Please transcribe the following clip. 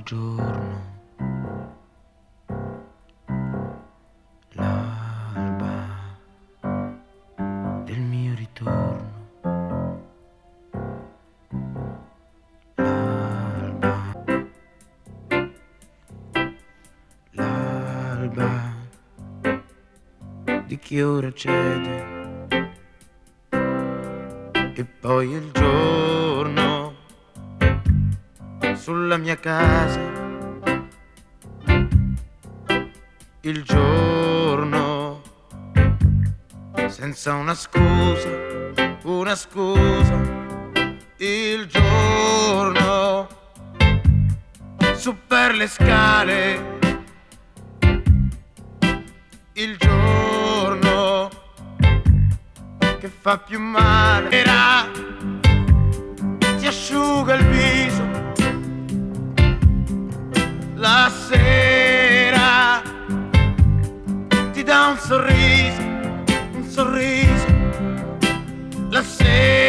giorno, l'alba del mio ritorno, l'alba di chi ora cede, e poi il giorno sulla mia casa, il giorno senza una scusa, il giorno su per le scale, il giorno che fa più male, ti asciuga il viso, la sera ti dà un sorriso, la sera